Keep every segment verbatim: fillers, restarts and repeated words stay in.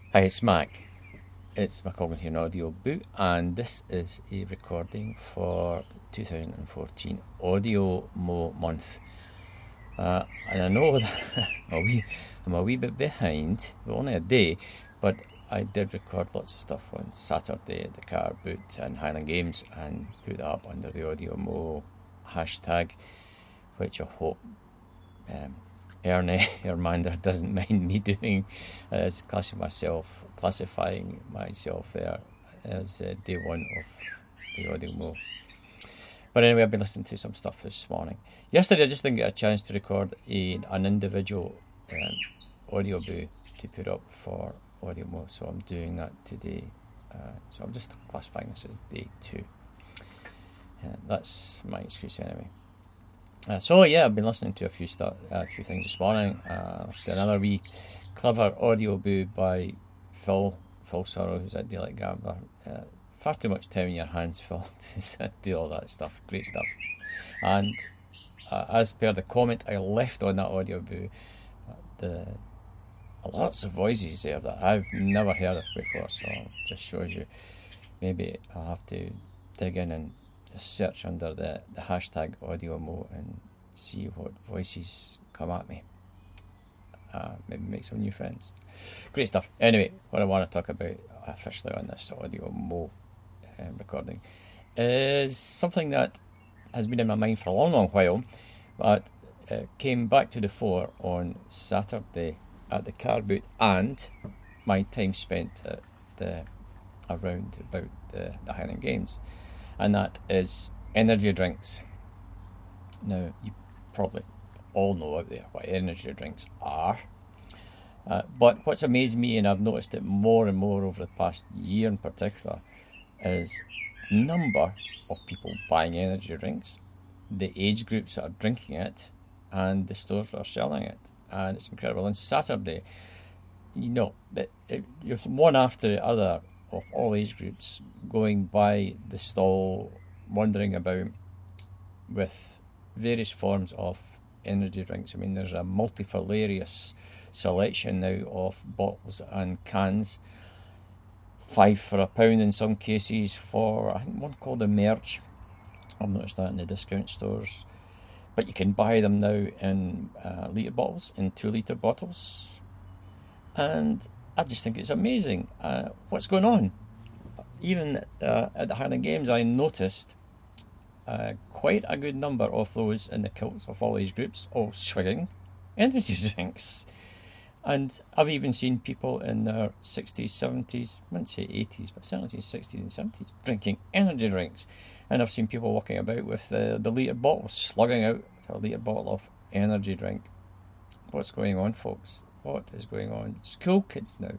Hi, it's Mac. It's McColgan here in Audio Boot, and this is a recording for twenty fourteen Audio Mo month. Uh, and I know that a wee, I'm a wee bit behind, well, only a day, but I did record lots of stuff on Saturday at the Car Boot and Highland Games and put that up under the Audio Mo hashtag, which I hope um, Ernie Ermander doesn't mind me doing, as classifying myself, classifying myself there as uh, day one of the Audio Mo. But anyway, I've been listening to some stuff this morning. Yesterday, I just didn't get a chance to record a, an individual um, audio boo to put up for Audio Mo, so I'm doing that today. Uh, so I'm just classifying this as day two. Uh, that's my excuse anyway. Uh, so yeah, I've been listening to a few stu- a few things this morning. Uh, another wee clever audio boo by Phil Phil Sorrow, who's at Daylight Gambler. Uh, far too much time in your hands, Phil, to do all that stuff. Great stuff. And uh, as per the comment I left on that audio boo, uh, the lots of voices there that I've never heard of before. So it just shows you. Maybe I'll have to dig in and just search under the, the hashtag AudioMo and see what voices come at me. Uh, maybe make some new friends. Great stuff. Anyway, what I want to talk about officially on this AudioMo um, recording is something that has been in my mind for a long, long while, but uh, came back to the fore on Saturday at the Car Boot and my time spent at the around about the, the Highland Games. And that is energy drinks. Now, you probably all know out there what energy drinks are. Uh, but what's amazed me, and I've noticed it more and more over the past year in particular, is number of people buying energy drinks, the age groups that are drinking it, and the stores that are selling it. And it's incredible. On Saturday, you know, that it, you're one after the other of all age groups going by the stall, wandering about with various forms of energy drinks. I mean, there's a multifarious selection now of bottles and cans. Five for a pound in some cases for, I think, one called Emerge. I've noticed that in the discount stores. But you can buy them now in uh, litre bottles, in two litre bottles. And I just think it's amazing uh, what's going on. Even uh, at the Highland Games, I noticed uh, quite a good number of those in the kilts of all age groups all swigging energy drinks. And I've even seen people in their sixties, seventies, I wouldn't say eighties, but certainly sixties and seventies, drinking energy drinks. And I've seen people walking about with the, the litre bottle, slugging out a litre bottle of energy drink. What's going on, folks? What is going on? School kids now.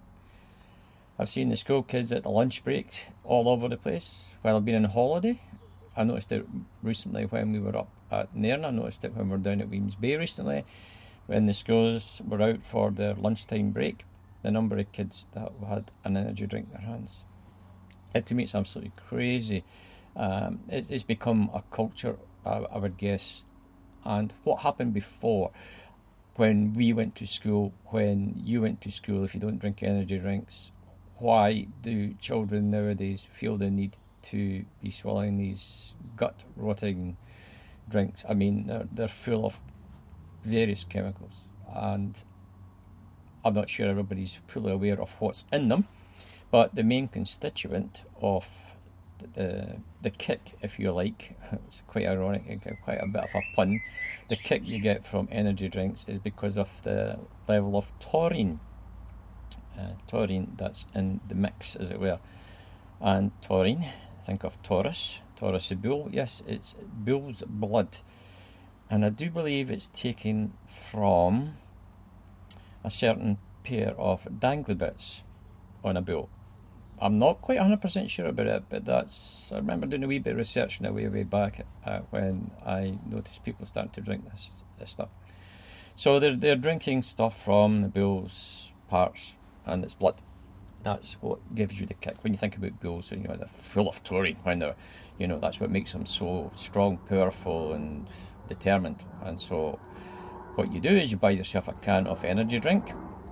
I've seen the school kids at the lunch break all over the place while I've been on holiday. I noticed it recently when we were up at Nairn. I noticed it when we were down at Weems Bay recently. When the schools were out for their lunchtime break, the number of kids that had an energy drink in their hands. It, to me, it's absolutely crazy. Um, it's, it's become a culture, I, I would guess. And what happened before, when we went to school, when you went to school, if you don't drink energy drinks, why do children nowadays feel the need to be swallowing these gut-rotting drinks? I mean, they're, they're full of various chemicals, and I'm not sure everybody's fully aware of what's in them, but the main constituent of the the kick, if you like, it's quite ironic, quite a bit of a pun, the kick you get from energy drinks is because of the level of taurine. Uh, taurine that's in the mix, as it were. And taurine, think of Taurus, Taurus the bull. Yes, it's bull's blood. And I do believe it's taken from a certain pair of dangly bits on a bull. I'm not quite one hundred percent sure about it, but that's, I remember doing a wee bit of research now way, way back uh, when I noticed people starting to drink this, this stuff. So they're, they're drinking stuff from the bull's parts and its blood. That's what gives you the kick. When you think about bulls, you know, they're full of taurine, when they're, you know, that's what makes them so strong, powerful and determined. And so what you do is you buy yourself a can of energy drink,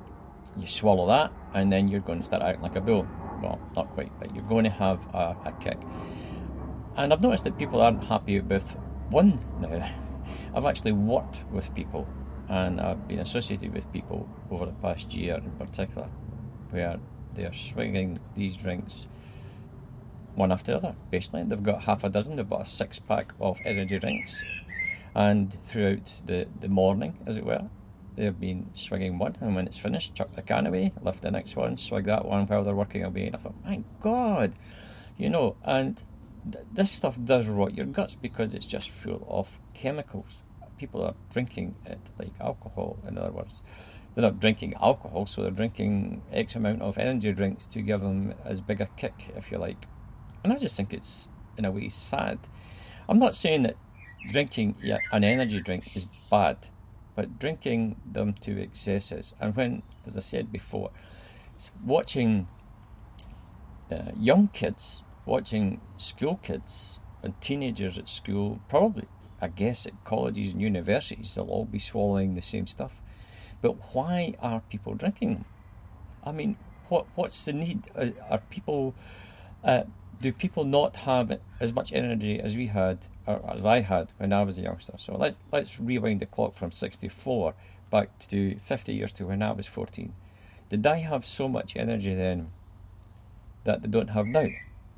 you swallow that, and then you're going to start acting like a bull. Well, not quite, but you're going to have a, a kick. And I've noticed that people aren't happy with one now. I've actually worked with people, and I've been associated with people over the past year in particular, where they're swinging these drinks one after the other. Basically, they've got half a dozen, they've got a six pack of energy drinks, and throughout the, the morning, as it were, they've been swinging one, and when it's finished, chuck the can away, lift the next one, swig that one while they're working away. And I thought, my God, you know, and th- this stuff does rot your guts because it's just full of chemicals. People are drinking it like alcohol, in other words. They're not drinking alcohol, so they're drinking X amount of energy drinks to give them as big a kick, if you like. And I just think it's, in a way, sad. I'm not saying that drinking an energy drink is bad, but drinking them to excesses. And when, as I said before, watching uh, young kids, watching school kids and teenagers at school, probably, I guess, at colleges and universities, they'll all be swallowing the same stuff. But why are people drinking them? I mean, what what's the need? Are, are people... Uh, do people not have as much energy as we had, or as I had when I was a youngster? So let's let's rewind the clock from sixty-four back to fifty years to when I was fourteen. Did I have so much energy then that they don't have now?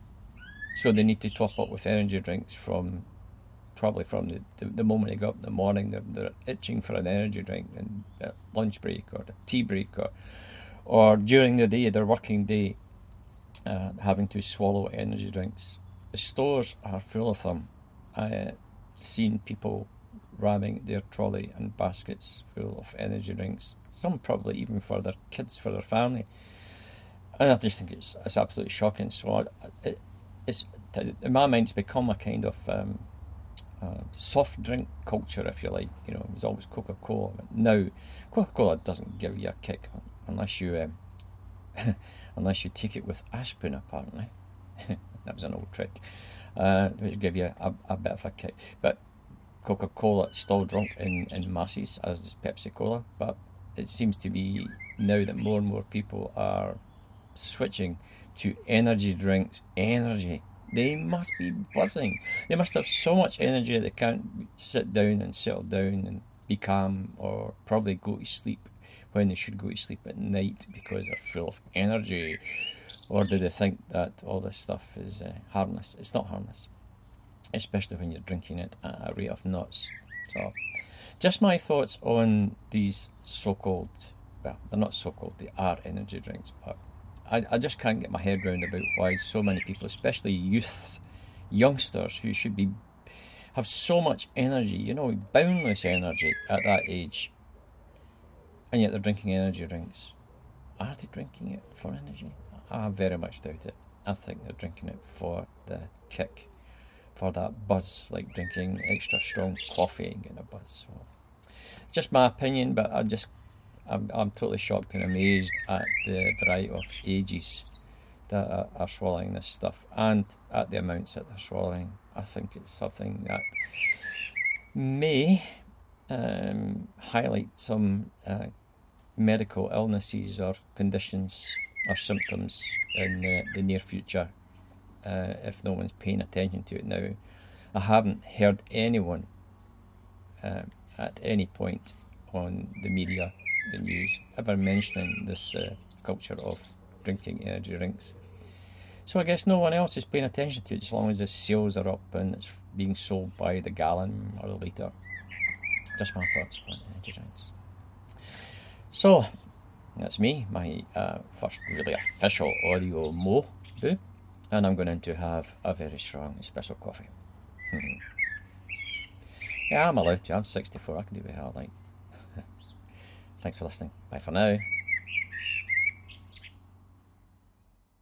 So they need to top up with energy drinks from probably from the, the, the moment they go up in the morning. They're, they're itching for an energy drink, and at lunch break or a tea break, or or during the day, their working day. Uh, having to swallow energy drinks. The stores are full of them. I've seen people ramming their trolley and baskets full of energy drinks. Some probably even for their kids, for their family. And I just think it's it's absolutely shocking. So I, it, it's in my mind, it's become a kind of um, uh, soft drink culture, if you like. You know, it was always Coca-Cola. Now, Coca-Cola doesn't give you a kick unless you. Um, unless you take it with a spoon, apparently. That was an old trick, uh, which give you a, a bit of a kick. But Coca-Cola is still drunk in, in masses, as is Pepsi-Cola, but it seems to be now that more and more people are switching to energy drinks. Energy. They must be buzzing. They must have so much energy they can't sit down and settle down and be calm, or probably go to sleep when they should go to sleep at night because they're full of energy. Or do they think that all this stuff is uh, harmless? It's not harmless, especially when you're drinking it at a rate of knots. So, just my thoughts on these so-called, well, they're not so-called, they are energy drinks, but I, I just can't get my head round about why so many people, especially youth, youngsters who should be have so much energy, you know, boundless energy at that age, and yet they're drinking energy drinks. Are they drinking it for energy? I very much doubt it. I think they're drinking it for the kick, for that buzz, like drinking extra strong coffee and getting a buzz. So, just my opinion, but I just, I'm, I'm totally shocked and amazed at the variety of ages that are, are swallowing this stuff, and at the amounts that they're swallowing. I think it's something that may um, highlight some uh, medical illnesses or conditions or symptoms in the, the near future, uh, if no one's paying attention to it now. I haven't heard anyone uh, at any point on the media, the news, ever mentioning this uh, culture of drinking energy drinks. So I guess no one else is paying attention to it, as long as the sales are up and it's being sold by the gallon or the litre. Just my thoughts on energy drinks. So, that's me, my uh, first really official audio mo boo, and I'm going to have a very strong espresso coffee. Yeah, I'm allowed to. I'm sixty-four. I can do what I like. Thanks for listening. Bye for now.